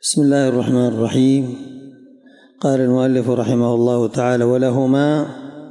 بسم الله الرحمن الرحيم. قال المؤلف رحمه الله تعالى: ولهما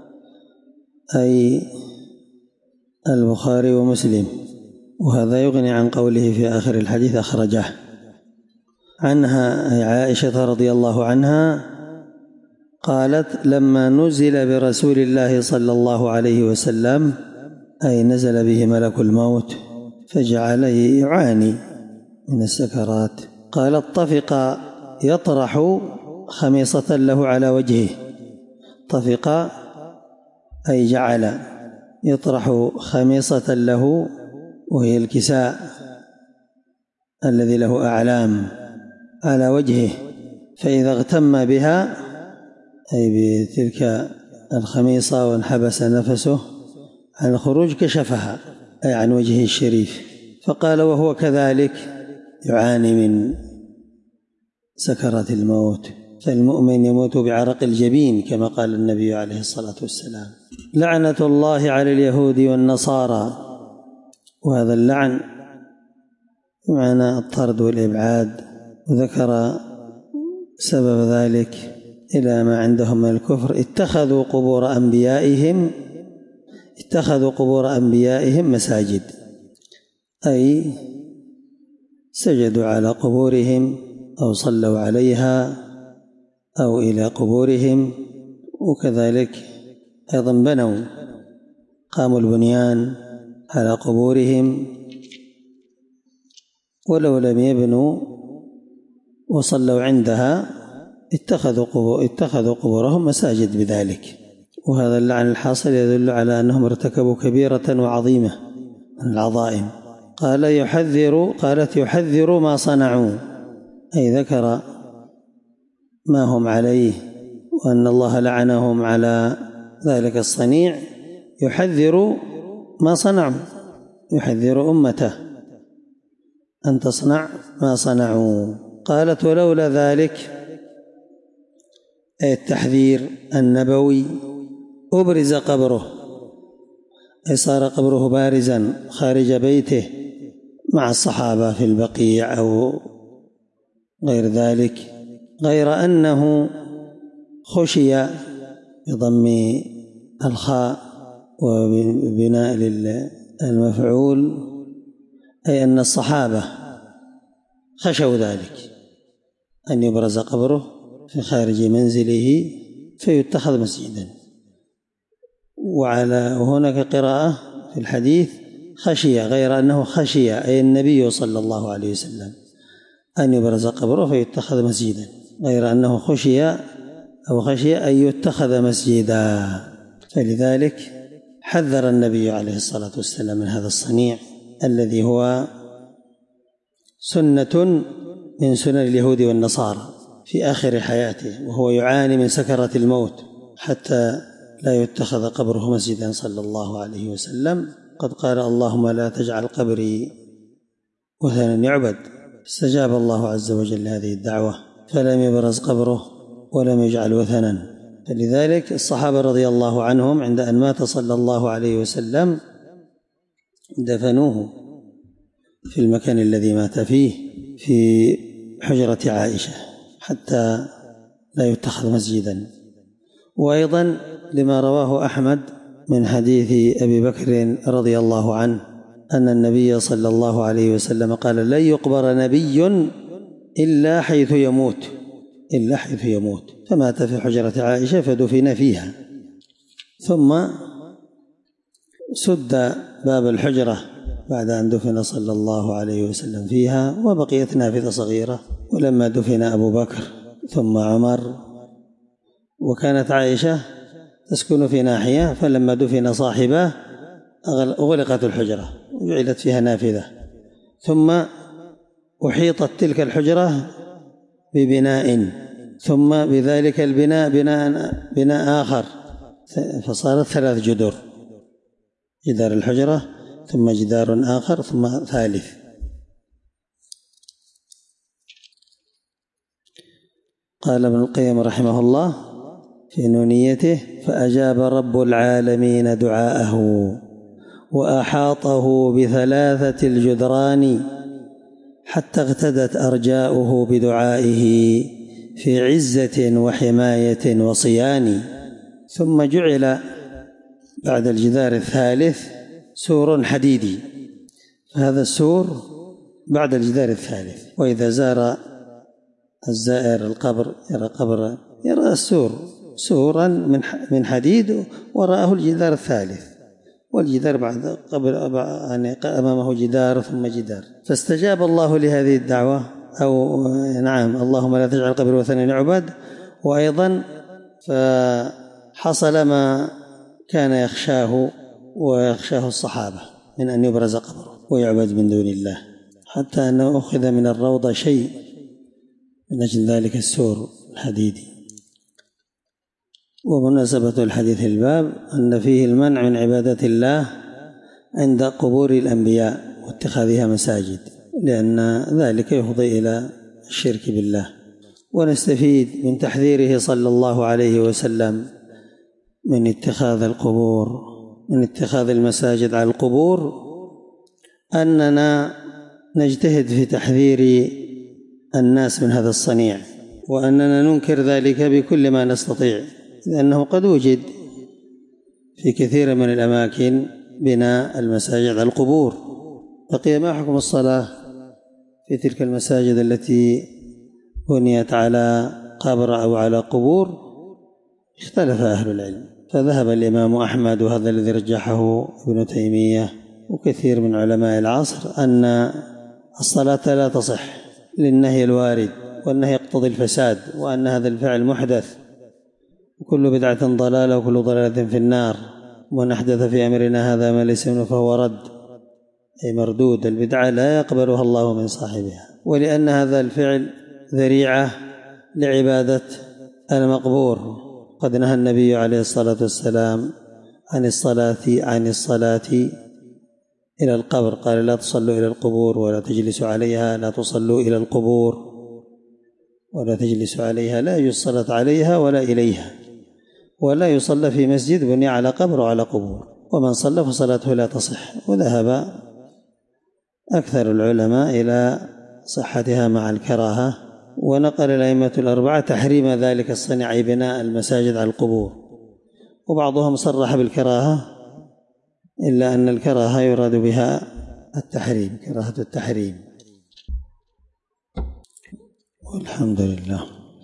أي البخاري ومسلم. وهذا يغني عن قوله في آخر الحديث أخرجه. عنها أي عائشة رضي الله عنها قالت: لما نزل برسول الله صلى الله عليه وسلم أي نزل به ملك الموت فجعل يعاني من السكرات، قالت: طفق يطرح خميصة له على وجهه. طفق أي جعل يطرح خميصة له، وهي الكساء الذي له أعلام، على وجهه، فإذا اغتم بها أي بتلك الخميصة وانحبس نفسه عن الخروج كشفها أي عن وجهه الشريف. فقال: وهو كذلك يعاني من سكرات الموت، فالمؤمن يموت بعرق الجبين كما قال النبي عليه الصلاة والسلام. لعنة الله على اليهود والنصارى. وهذا اللعن بمعنى الطرد والإبعاد، وذكر سبب ذلك إلى ما عندهم من الكفر. اتخذوا قبور أنبيائهم مساجد، أي سجدوا على قبورهم أو صلوا عليها أو إلى قبورهم. وكذلك أيضا قاموا البنيان على قبورهم، ولو لم يبنوا وصلوا عندها اتخذوا قبورهم مساجد بذلك. وهذا اللعن الحاصل يدل على أنهم ارتكبوا كبيرة وعظيمة من العظائم. قالت: يحذر ما صنعوا، أي ذكر ما هم عليه وأن الله لعنهم على ذلك الصنيع. يحذر ما صنعوا، يحذر أمته أن تصنع ما صنعوا. قالت: ولولا ذلك أي التحذير النبوي أبرز قبره، أي صار قبره بارزا خارج بيته مع الصحابة في البقيع أو غير ذلك، غير أنه خشي بضم الخاء وبناء المفعول، أي أن الصحابة خشوا ذلك، أن يبرز قبره في خارج منزله فيتخذ مسجدا. وهناك قراءة في الحديث خشي، غير أنه خشي أي النبي صلى الله عليه وسلم أن يبرز قبره فيتخذ مسجدا، غير أنه خشي أن يتخذ مسجدا. فلذلك حذر النبي عليه الصلاة والسلام من هذا الصنيع الذي هو سنة من سنن اليهود والنصارى في آخر حياته، وهو يعاني من سكرة الموت حتى لا يتخذ قبره مسجدا صلى الله عليه وسلم. قد قال: اللهم لا تجعل قبري وثنا يعبد. استجاب الله عز وجل هذه الدعوة فلم يبرز قبره ولم يجعل وثنا. فلذلك الصحابة رضي الله عنهم عند أن مات صلى الله عليه وسلم دفنوه في المكان الذي مات فيه في حجرة عائشة حتى لا يتخذ مسجدا. وأيضا لما رواه أحمد من حديث أبي بكر رضي الله عنه أن النبي صلى الله عليه وسلم قال: لن يقبر نبي إلا حيث يموت، فمات في حجرة عائشة فدفن فيها. ثم سد باب الحجرة بعد أن دفن صلى الله عليه وسلم فيها، وبقيت نافذة صغيرة. ولما دفن أبو بكر ثم عمر، وكانت عائشة تسكن في ناحية، فلما دفن صاحبه أغلقت الحجرة وجعلت فيها نافذة، ثم أحيطت تلك الحجرة ببناء، ثم بذلك البناء بناء آخر، فصارت 3 جدر: جدار الحجرة ثم جدار آخر ثم ثالث. قال ابن القيم رحمه الله في نونيته: فأجاب رب العالمين دعاءه وأحاطه ب3 الجدران حتى اغتدت أرجاؤه بدعائه في عزة وحماية وصيان. ثم جعل بعد الجدار الثالث سور حديدي، هذا السور بعد الجدار الثالث، وإذا زار الزائر القبر يرى السور سورا من حديد وراءه الجدار الثالث، والجدار بعد قبر يعني أمامه جدار ثم جدار. فاستجاب الله لهذه الدعوة، أو نعم، اللهم لا تجعل قبر وثنا يعبد. وأيضا فحصل ما كان يخشاه ويخشاه الصحابة من أن يبرز قبره ويعبد من دون الله، حتى أنه أخذ من الروضة شيء من أجل ذلك السور الحديدي. ومناسبة الحديث الباب أن فيه المنع من عبادة الله عند قبور الأنبياء واتخاذها مساجد، لأن ذلك يفضي إلى الشرك بالله. ونستفيد من تحذيره صلى الله عليه وسلم من اتخاذ المساجد على القبور أننا نجتهد في تحذير الناس من هذا الصنيع، وأننا ننكر ذلك بكل ما نستطيع، لأنه قد وجد في كثير من الأماكن بناء المساجد على القبور. بقي ما حكم الصلاة في تلك المساجد التي بنيت على قبر أو على قبور؟ اختلف أهل العلم، فذهب الإمام أحمد، وهذا الذي رجحه ابن تيمية وكثير من علماء العصر، أن الصلاة لا تصح للنهي الوارد، والنهي يقتضي الفساد، وأن هذا الفعل محدث، وكل بدعة ضلالة وكل ضلالة في النار، ومن أحدث في أمرنا هذا ما ليس منه فهو رد، أي مردود. البدعة لا يقبلها الله من صاحبها، ولأن هذا الفعل ذريعة لعبادة المقبور. قد نهى النبي عليه الصلاة والسلام عن الصلاة إلى القبر، قال لا تصلوا إلى القبور ولا تجلسوا عليها، لا تصلوا إلى القبور ولا تجلسوا عليها، لا يجوز الصلاة عليها ولا إليها، ولا يصلى في مسجد بني على قبر وعلى قبور، ومن صلى فصلاته لا تصح. وذهب أكثر العلماء إلى صحتها مع الكراهة، ونقل الأئمة الأربعة تحريم ذلك الصنيع، أي بناء المساجد على القبور، وبعضهم صرح بالكراهة، إلا أن الكراهة يراد بها التحريم، كراهة التحريم. والحمد لله.